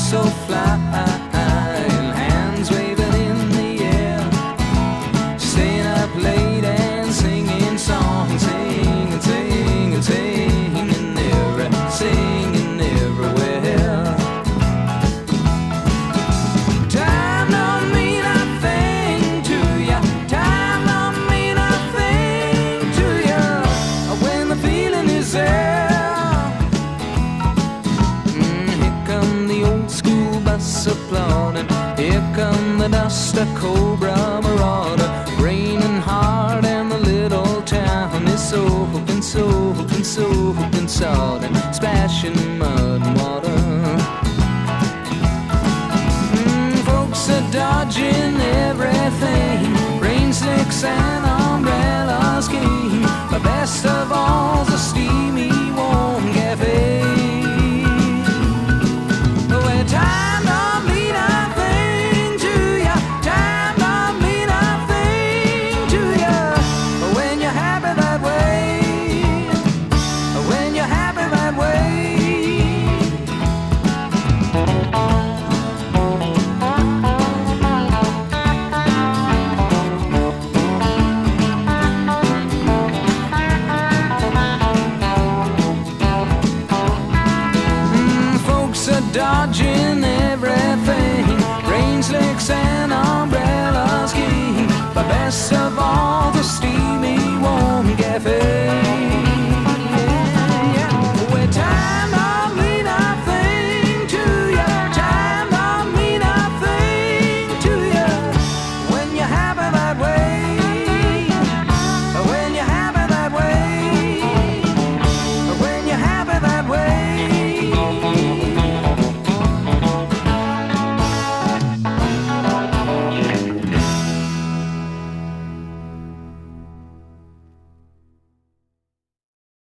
so fly, hands waving in the air, staying up late and singing songs, singing, singing, singing everywhere. Time don't mean a thing to ya, time don't mean a thing to ya when the feeling is there. Applauding. Here come the dust, a cobra marauder, raining hard and the little town is soaking, soaking, soaking salt and splashing mud and water. Folks are dodging everything, rain sticks and umbrellas came, but best of all's a steamy warm cafe where time dodging